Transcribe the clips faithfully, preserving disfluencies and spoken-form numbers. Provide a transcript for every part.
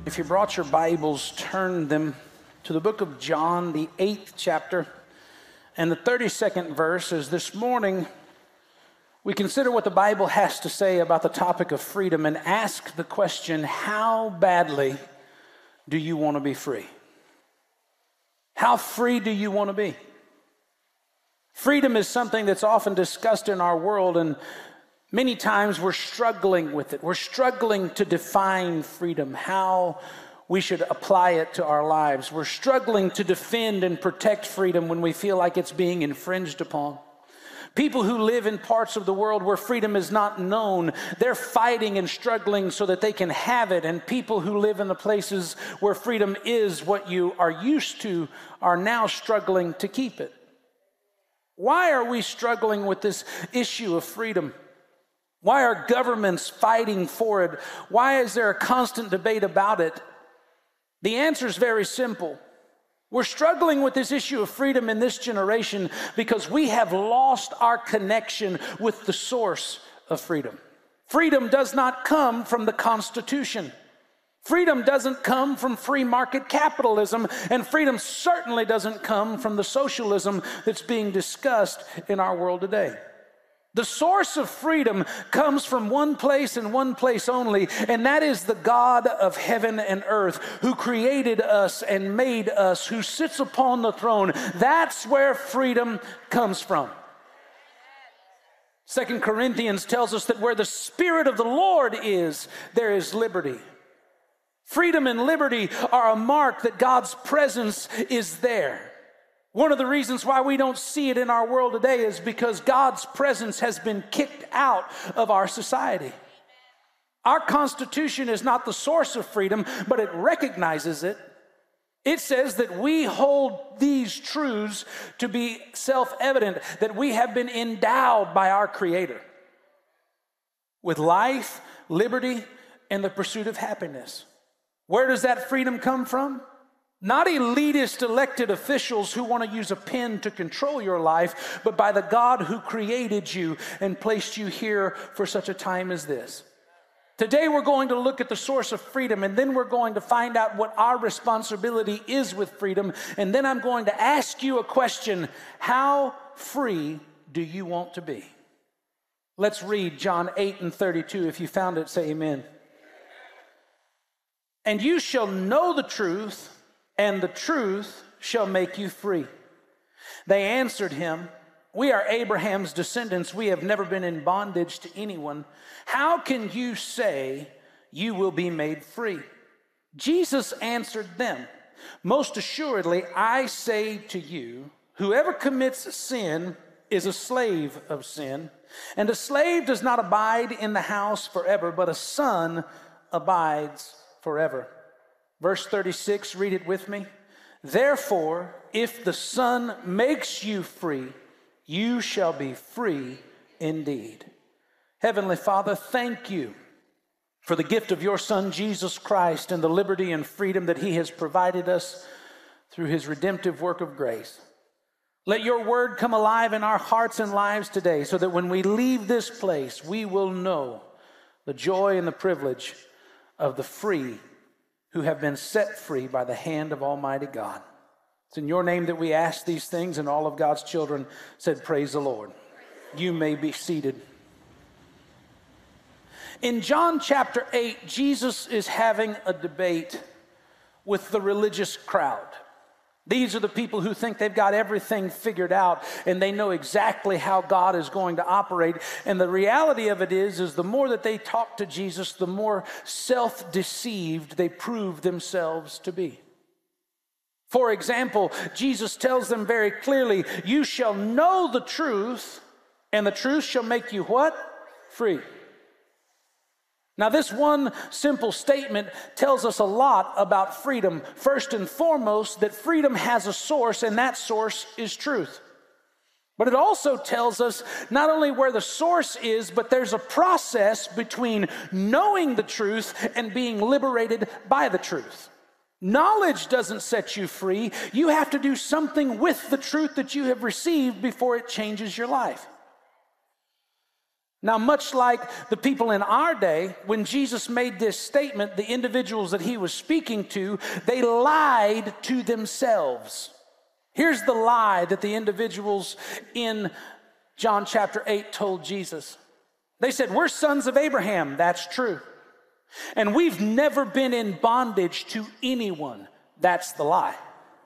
If you brought your Bibles, turn them to the book of John, the eighth chapter, and the thirty-second verse. As this morning we consider what the Bible has to say about the topic of freedom and ask the question, how badly do you want to be free? How free do you want to be? Freedom is something that's often discussed in our world, and many times we're struggling with it. We're struggling to define freedom, how we should apply it to our lives. We're struggling to defend and protect freedom when we feel like it's being infringed upon. People who live in parts of the world where freedom is not known, they're fighting and struggling so that they can have it. And people who live in the places where freedom is what you are used to are now struggling to keep it. Why are we struggling with this issue of freedom? Why are governments fighting for it? Why is there a constant debate about it? The answer is very simple. We're struggling with this issue of freedom in this generation because we have lost our connection with the source of freedom. Freedom does not come from the Constitution. Freedom doesn't come from free market capitalism, and freedom certainly doesn't come from the socialism that's being discussed in our world today. The source of freedom comes from one place and one place only, and that is the God of heaven and earth, who created us and made us, who sits upon the throne. That's where freedom comes from. Second Corinthians tells us that where the Spirit of the Lord is, there is liberty. Freedom and liberty are a mark that God's presence is there. One of the reasons why we don't see it in our world today is because God's presence has been kicked out of our society. Our Constitution is not the source of freedom, but it recognizes it. It says that we hold these truths to be self-evident, that we have been endowed by our Creator with life, liberty, and the pursuit of happiness. Where does that freedom come from? Not elitist elected officials who want to use a pen to control your life, but by the God who created you and placed you here for such a time as this. Today we're going to look at the source of freedom, and then we're going to find out what our responsibility is with freedom, and then I'm going to ask you a question: how free do you want to be? Let's read John eight and thirty-two. If you found it, say amen. And you shall know the truth, and the truth shall make you free. They answered him, we are Abraham's descendants. We have never been in bondage to anyone. How can you say you will be made free? Jesus answered them, most assuredly, I say to you, whoever commits sin is a slave of sin. And a slave does not abide in the house forever, but a son abides forever. Verse thirty-six, read it with me. Therefore, if the Son makes you free, you shall be free indeed. Heavenly Father, thank you for the gift of your Son, Jesus Christ, and the liberty and freedom that he has provided us through his redemptive work of grace. Let your word come alive in our hearts and lives today, so that when we leave this place, we will know the joy and the privilege of the free who have been set free by the hand of Almighty God. It's in your name that we ask these things, and all of God's children said, praise the Lord. You may be seated. In John chapter eight, Jesus is having a debate with the religious crowd. These are the people who think they've got everything figured out and they know exactly how God is going to operate. And the reality of it is, is the more that they talk to Jesus, the more self-deceived they prove themselves to be. For example, Jesus tells them very clearly, you shall know the truth, and the truth shall make you what? Free. Now, this one simple statement tells us a lot about freedom. First and foremost, that freedom has a source, and that source is truth. But it also tells us not only where the source is, but there's a process between knowing the truth and being liberated by the truth. Knowledge doesn't set you free. You have to do something with the truth that you have received before it changes your life. Now, much like the people in our day, when Jesus made this statement, the individuals that he was speaking to, they lied to themselves. Here's the lie that the individuals in John chapter eight told Jesus. They said, we're sons of Abraham. That's true. And we've never been in bondage to anyone. That's the lie.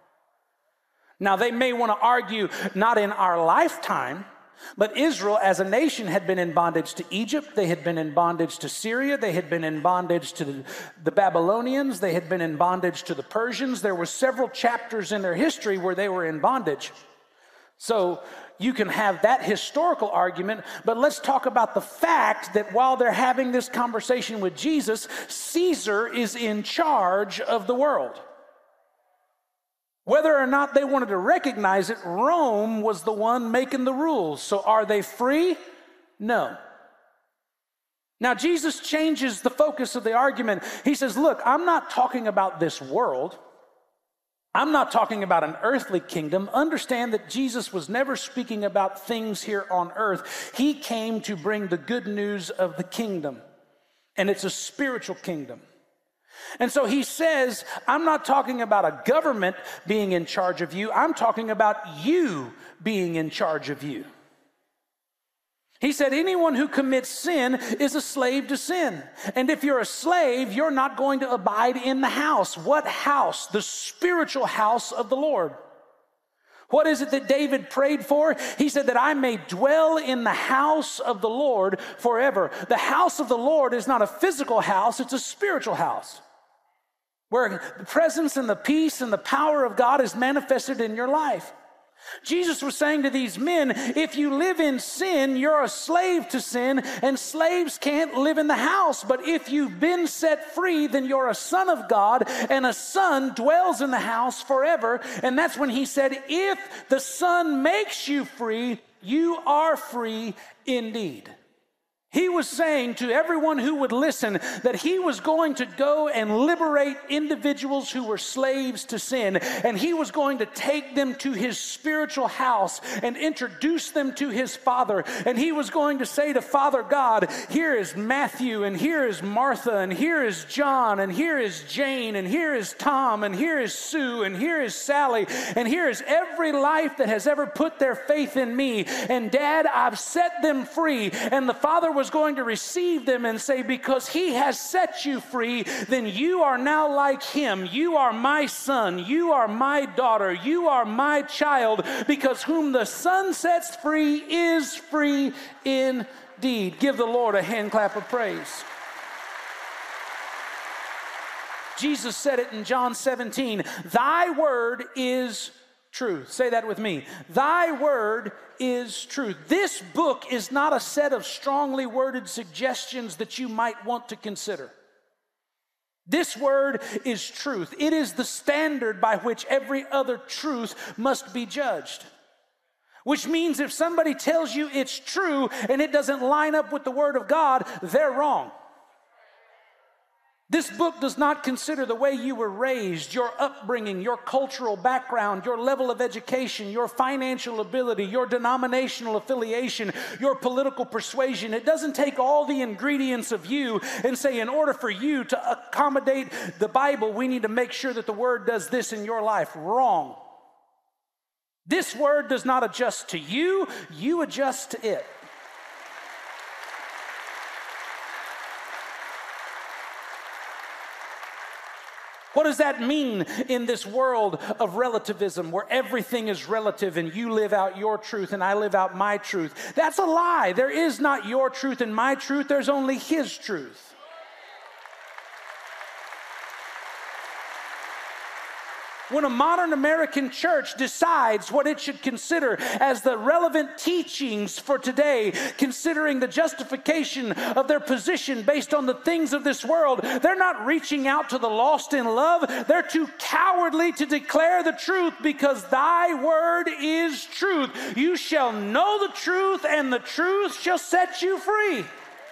Now, they may want to argue not in our lifetime, but Israel as a nation had been in bondage to Egypt. They had been in bondage to Syria. They had been in bondage to the, the Babylonians. They had been in bondage to the Persians. There were several chapters in their history where they were in bondage. So you can have that historical argument, but let's talk about the fact that while they're having this conversation with Jesus, Caesar is in charge of the world. Whether or not they wanted to recognize it, Rome was the one making the rules. So are they free? No. Now, Jesus changes the focus of the argument. He says, look, I'm not talking about this world. I'm not talking about an earthly kingdom. Understand that Jesus was never speaking about things here on earth. He came to bring the good news of the kingdom, and it's a spiritual kingdom. And so he says, I'm not talking about a government being in charge of you. I'm talking about you being in charge of you. He said, anyone who commits sin is a slave to sin. And if you're a slave, you're not going to abide in the house. What house? The spiritual house of the Lord. What is it that David prayed for? He said that I may dwell in the house of the Lord forever. The house of the Lord is not a physical house, it's a spiritual house, where the presence and the peace and the power of God is manifested in your life. Jesus was saying to these men, if you live in sin, you're a slave to sin, and slaves can't live in the house. But if you've been set free, then you're a son of God, and a son dwells in the house forever. And that's when he said, if the Son makes you free, you are free indeed. He was saying to everyone who would listen that he was going to go and liberate individuals who were slaves to sin, and he was going to take them to his spiritual house and introduce them to his Father. And he was going to say to Father God, here is Matthew, and here is Martha, and here is John, and here is Jane, and here is Tom, and here is Sue, and here is Sally, and here is every life that has ever put their faith in me. And Dad, I've set them free. And the Father was going to receive them and say, because he has set you free, then you are now like him. You are my son. You are my daughter. You are my child, because whom the Son sets free is free indeed. Give the Lord a hand clap of praise. Jesus said it in John seventeen, thy word is truth. Say that with me. Thy word is truth. This book is not a set of strongly worded suggestions that you might want to consider. This word is truth. It is the standard by which every other truth must be judged. Which means if somebody tells you it's true and it doesn't line up with the word of God, they're wrong. This book does not consider the way you were raised, your upbringing, your cultural background, your level of education, your financial ability, your denominational affiliation, your political persuasion. It doesn't take all the ingredients of you and say, in order for you to accommodate the Bible, we need to make sure that the Word does this in your life. Wrong. This Word does not adjust to you, you adjust to it. What does that mean in this world of relativism where everything is relative and you live out your truth and I live out my truth? That's a lie. There is not your truth and my truth. There's only his truth. When a modern American church decides what it should consider as the relevant teachings for today, considering the justification of their position based on the things of this world, they're not reaching out to the lost in love. They're too cowardly to declare the truth, because thy word is truth. You shall know the truth, and the truth shall set you free.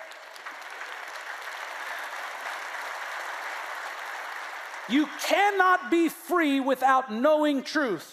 You cannot be free without knowing truth.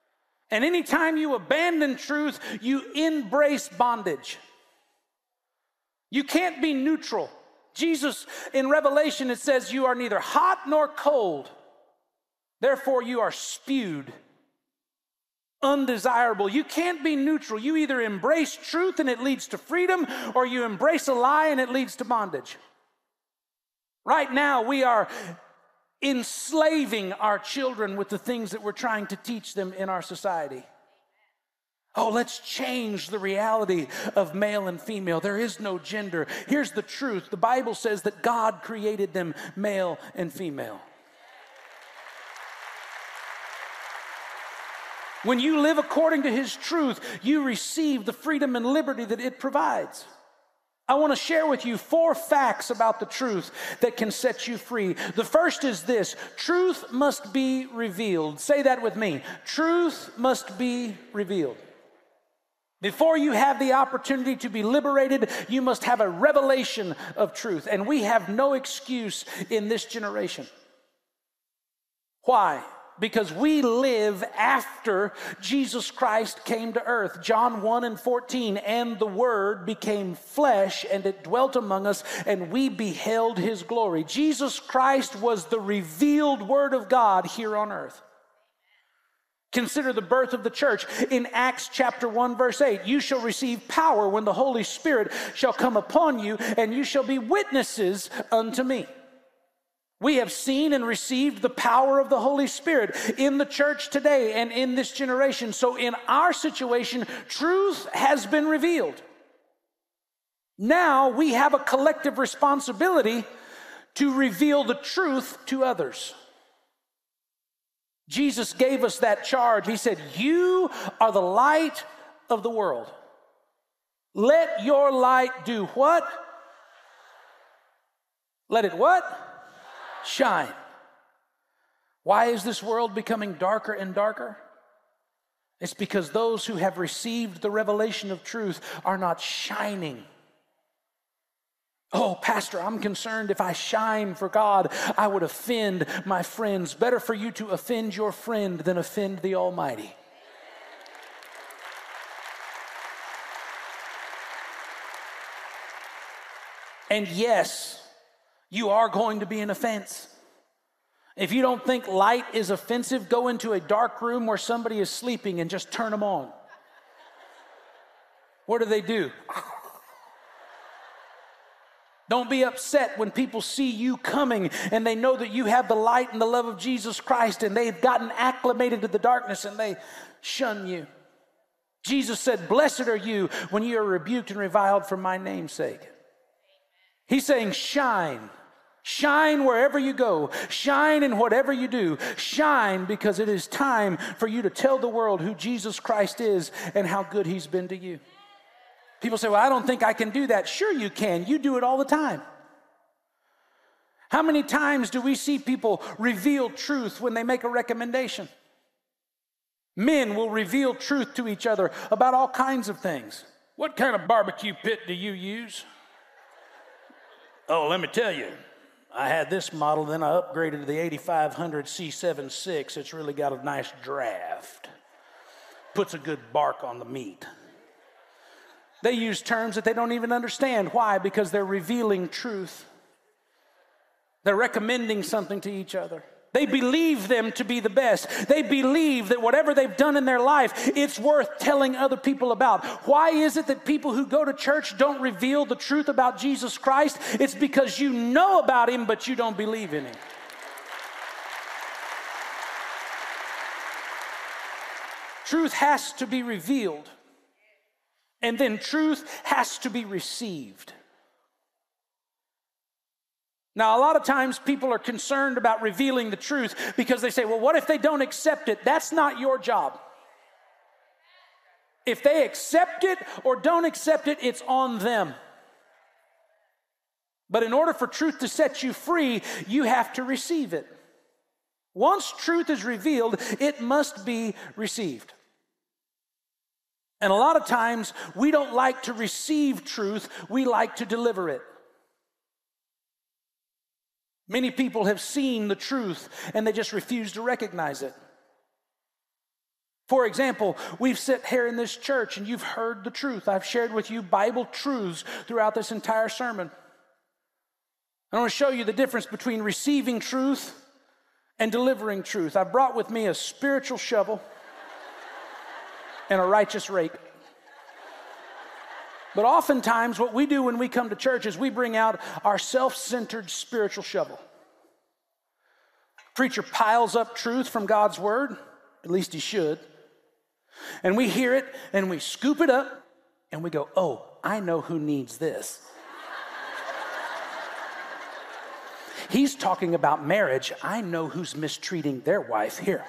And anytime you abandon truth, you embrace bondage. You can't be neutral. Jesus, in Revelation, it says you are neither hot nor cold. Therefore, you are spewed, undesirable. You can't be neutral. You either embrace truth and it leads to freedom, or you embrace a lie and it leads to bondage. Right now, we are enslaving our children with the things that we're trying to teach them in our society. Oh, let's change the reality of male and female. There is no gender. Here's the truth. The Bible says that God created them male and female. When you live according to His truth, you receive the freedom and liberty that it provides. I want to share with you four facts about the truth that can set you free. The first is this: truth must be revealed. Say that with me. Truth must be revealed. Before you have the opportunity to be liberated, you must have a revelation of truth. And we have no excuse in this generation. Why? Because we live after Jesus Christ came to earth. John one and fourteen, and the Word became flesh, and it dwelt among us, and we beheld His glory. Jesus Christ was the revealed Word of God here on earth. Consider the birth of the church in Acts chapter one, verse eight. You shall receive power when the Holy Spirit shall come upon you, and you shall be witnesses unto me. We have seen and received the power of the Holy Spirit in the church today and in this generation. So in our situation, truth has been revealed. Now we have a collective responsibility to reveal the truth to others. Jesus gave us that charge. He said, you are the light of the world. Let your light do what? Let it what? Shine. Why is this world becoming darker and darker? It's because those who have received the revelation of truth are not shining. Oh, Pastor, I'm concerned if I shine for God, I would offend my friends. Better for you to offend your friend than offend the Almighty. And yes, you are going to be an offense. If you don't think light is offensive, go into a dark room where somebody is sleeping and just turn them on. What do they do? Don't be upset when people see you coming and they know that you have the light and the love of Jesus Christ and they've gotten acclimated to the darkness and they shun you. Jesus said, blessed are you when you are rebuked and reviled for my name's sake. He's saying, shine. Shine wherever you go. Shine in whatever you do. Shine because it is time for you to tell the world who Jesus Christ is and how good He's been to you. People say, well, I don't think I can do that. Sure you can. You do it all the time. How many times do we see people reveal truth when they make a recommendation? Men will reveal truth to each other about all kinds of things. What kind of barbecue pit do you use? Oh, let me tell you. I had this model, then I upgraded to the eighty-five hundred C seventy-six. It's really got a nice draft. Puts a good bark on the meat. They use terms that they don't even understand. Why? Because they're revealing truth. They're recommending something to each other. They believe them to be the best. They believe that whatever they've done in their life, it's worth telling other people about. Why is it that people who go to church don't reveal the truth about Jesus Christ? It's because you know about Him, but you don't believe in Him. Truth has to be revealed, and then truth has to be received. Now, a lot of times people are concerned about revealing the truth because they say, well, what if they don't accept it? That's not your job. If they accept it or don't accept it, it's on them. But in order for truth to set you free, you have to receive it. Once truth is revealed, it must be received. And a lot of times, we don't like to receive truth, we like to deliver it. Many people have seen the truth and they just refuse to recognize it. For example, we've sat here in this church and you've heard the truth. I've shared with you Bible truths throughout this entire sermon. I want to show you the difference between receiving truth and delivering truth. I brought with me a spiritual shovel and a righteous rake. But oftentimes what we do when we come to church is we bring out our self-centered spiritual shovel. Preacher piles up truth from God's word, at least he should. And we hear it and we scoop it up and we go, oh, I know who needs this. He's talking about marriage. I know who's mistreating their wife here.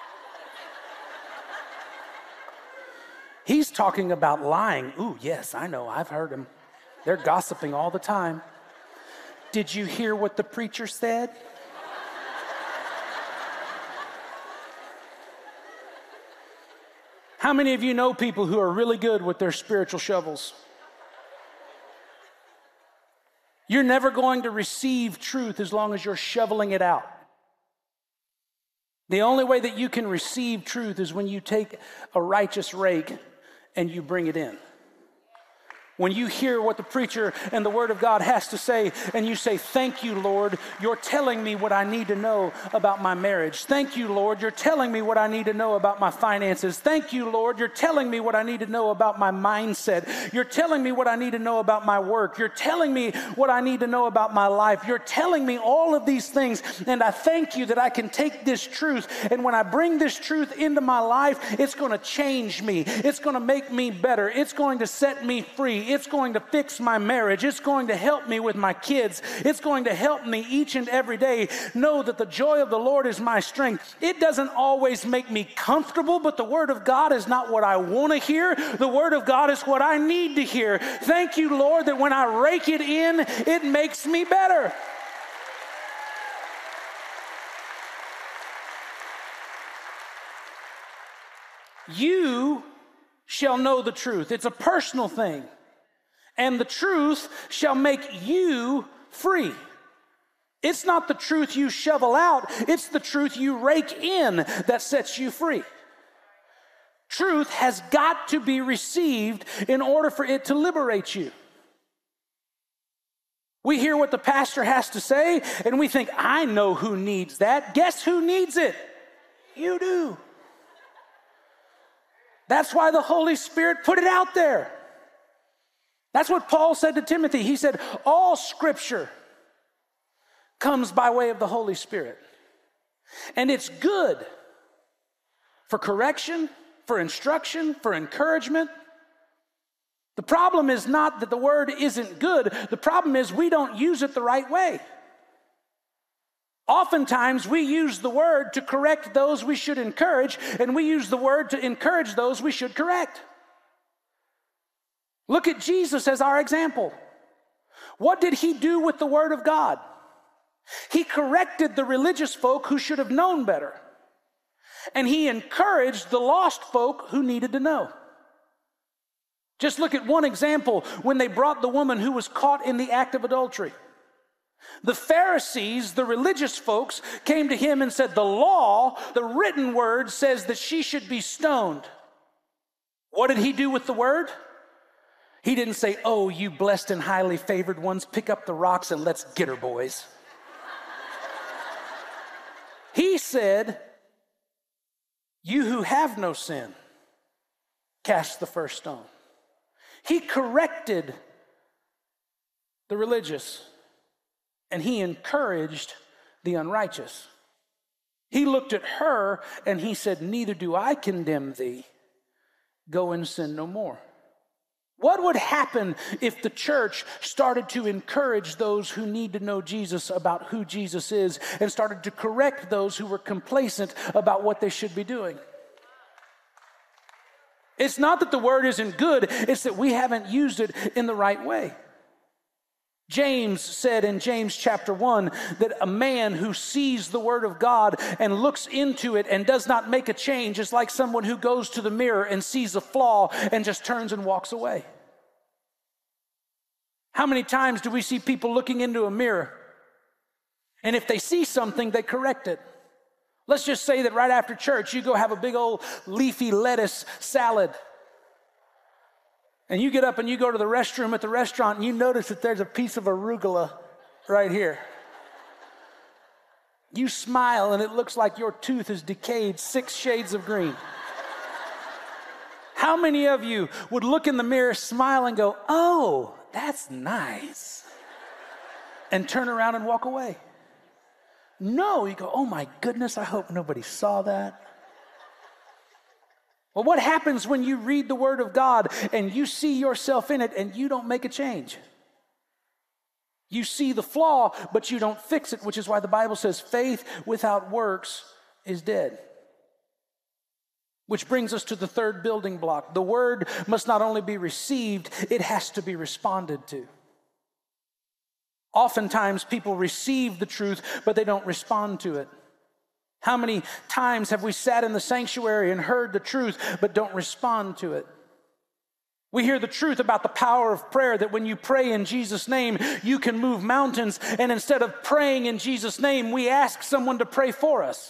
He's talking about lying. Ooh, yes, I know. I've heard him. They're gossiping all the time. Did you hear what the preacher said? How many of you know people who are really good with their spiritual shovels? You're never going to receive truth as long as you're shoveling it out. The only way that you can receive truth is when you take a righteous rake and you bring it in. When you hear what the preacher and the Word of God has to say, and you say, thank you, Lord, you're telling me what I need to know about my marriage. Thank you, Lord, you're telling me what I need to know about my finances. Thank you, Lord, you're telling me what I need to know about my mindset. You're telling me what I need to know about my work. You're telling me what I need to know about my life. You're telling me all of these things, and I thank you that I can take this truth, and when I bring this truth into my life, it's going to change me. It's going to make me better. It's going to set me free. It's going to fix my marriage. It's going to help me with my kids. It's going to help me each and every day know that the joy of the Lord is my strength. It doesn't always make me comfortable, but the Word of God is not what I want to hear. The Word of God is what I need to hear. Thank you, Lord, that when I rake it in, it makes me better. You shall know the truth. It's a personal thing. And the truth shall make you free. It's not the truth you shovel out, it's the truth you rake in that sets you free. Truth has got to be received in order for it to liberate you. We hear what the pastor has to say, and we think, I know who needs that. Guess who needs it? You do. That's why the Holy Spirit put it out there. That's what Paul said to Timothy. He said, all Scripture comes by way of the Holy Spirit. And it's good for correction, for instruction, for encouragement. The problem is not that the Word isn't good. The problem is we don't use it the right way. Oftentimes, we use the Word to correct those we should encourage, and we use the Word to encourage those we should correct. Look at Jesus as our example. What did he do with the Word of God? He corrected the religious folk who should have known better, and he encouraged the lost folk who needed to know. Just look at one example when they brought the woman who was caught in the act of adultery. The Pharisees, the religious folks, came to him and said, the law, the written word, says that she should be stoned. What did he do with the word? He didn't say, oh, you blessed and highly favored ones, pick up the rocks and let's get her, boys. He said, you who have no sin, cast the first stone. He corrected the religious, and he encouraged the unrighteous. He looked at her and he said, neither do I condemn thee. Go and sin no more. What would happen if the church started to encourage those who need to know Jesus about who Jesus is and started to correct those who were complacent about what they should be doing? It's not that the word isn't good, it's that we haven't used it in the right way. James said in James chapter one that a man who sees the word of God and looks into it and does not make a change is like someone who goes to the mirror and sees a flaw and just turns and walks away. How many times do we see people looking into a mirror, and if they see something, they correct it? Let's just say that right after church, you go have a big old leafy lettuce salad. And you get up and you go to the restroom at the restaurant and you notice that there's a piece of arugula right here. You smile and it looks like your tooth is decayed six shades of green. How many of you would look in the mirror, smile, and go, oh, that's nice, and turn around and walk away? No, you go, oh my goodness, I hope nobody saw that. Well, what happens when you read the Word of God and you see yourself in it and you don't make a change? You see the flaw, but you don't fix it, which is why the Bible says faith without works is dead. Which brings us to the third building block. The Word must not only be received, it has to be responded to. Oftentimes, people receive the truth, but they don't respond to it. How many times have we sat in the sanctuary and heard the truth, but don't respond to it? We hear the truth about the power of prayer, that when you pray in Jesus' name, you can move mountains. And instead of praying in Jesus' name, we ask someone to pray for us.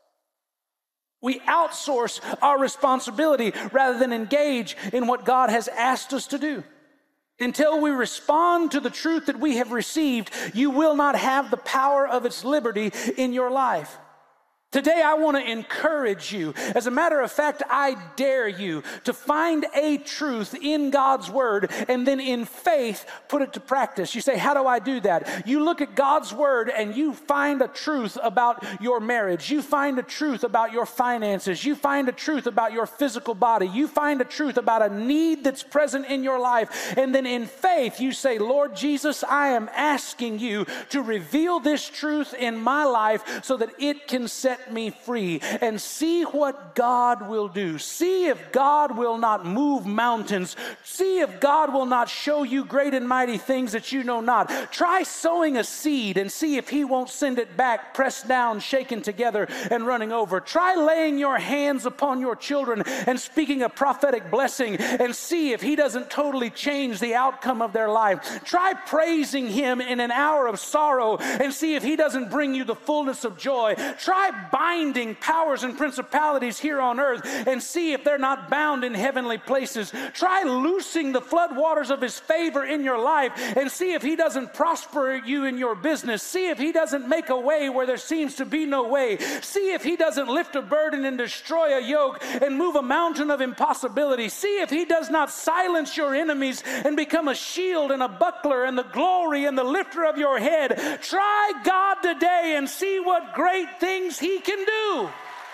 We outsource our responsibility rather than engage in what God has asked us to do. Until we respond to the truth that we have received, you will not have the power of its liberty in your life. Today, I want to encourage you. As a matter of fact, I dare you to find a truth in God's Word and then in faith put it to practice. You say, how do I do that? You look at God's Word and you find a truth about your marriage. You find a truth about your finances. You find a truth about your physical body. You find a truth about a need that's present in your life. And then in faith, you say, Lord Jesus, I am asking you to reveal this truth in my life so that it can set me free, and see what God will do. See if God will not move mountains. See if God will not show you great and mighty things that you know not. Try sowing a seed and see if He won't send it back, pressed down, shaken together, and running over. Try laying your hands upon your children and speaking a prophetic blessing and see if He doesn't totally change the outcome of their life. Try praising Him in an hour of sorrow and see if He doesn't bring you the fullness of joy. Try binding powers and principalities here on earth and see if they're not bound in heavenly places. Try loosing the floodwaters of His favor in your life and see if He doesn't prosper you in your business. See if He doesn't make a way where there seems to be no way. See if He doesn't lift a burden and destroy a yoke and move a mountain of impossibility. See if He does not silence your enemies and become a shield and a buckler and the glory and the lifter of your head. Try God today and see what great things He can do.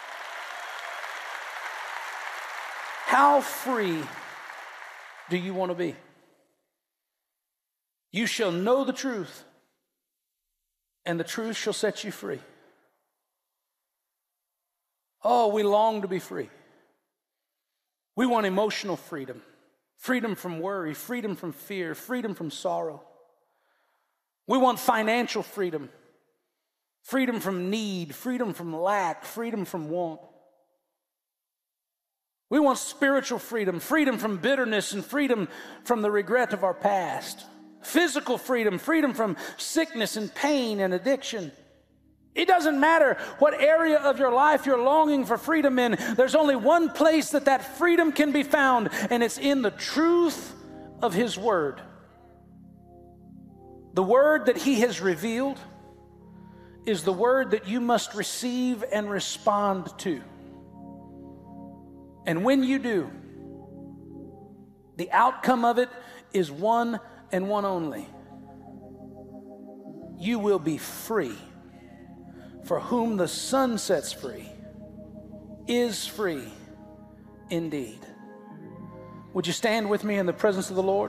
How free do you want to be? You shall know the truth, and the truth shall set you free. Oh, we long to be free. We want emotional freedom, freedom from worry, freedom from fear, freedom from sorrow. We want financial freedom, freedom from need, freedom from lack, freedom from want. We want spiritual freedom, freedom from bitterness and freedom from the regret of our past. Physical freedom, freedom from sickness and pain and addiction. It doesn't matter what area of your life you're longing for freedom in. There's only one place that that freedom can be found, and it's in the truth of His Word. The Word that He has revealed is the Word that you must receive and respond to. And when you do, the outcome of it is one and one only. You will be free. For whom the Son sets free is free indeed. Would you stand with me in the presence of the Lord?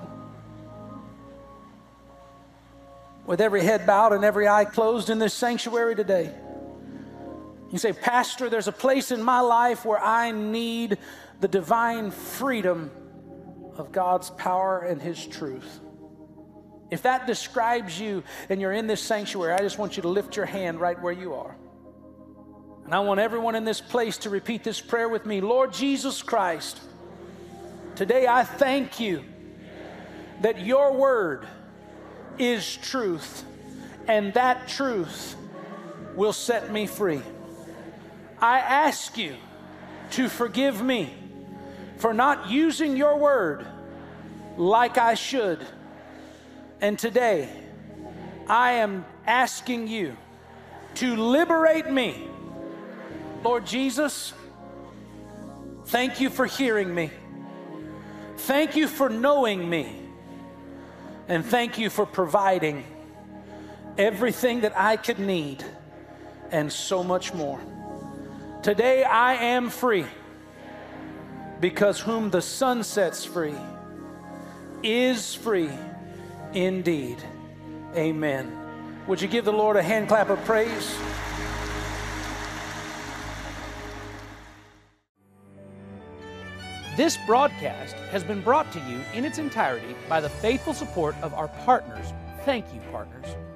With every head bowed and every eye closed in this sanctuary today. You say, Pastor, there's a place in my life where I need the divine freedom of God's power and His truth. If that describes you and you're in this sanctuary, I just want you to lift your hand right where you are. And I want everyone in this place to repeat this prayer with me. Lord Jesus Christ, today I thank you that your word is truth, and that truth will set me free. I ask you to forgive me for not using your word like I should. And today, I am asking you to liberate me. Lord Jesus, thank you for hearing me. Thank you for knowing me. And thank you for providing everything that I could need and so much more. Today I am free, because whom the Son sets free is free indeed. Amen. Would you give the Lord a hand clap of praise? This broadcast has been brought to you in its entirety by the faithful support of our partners. Thank you, partners.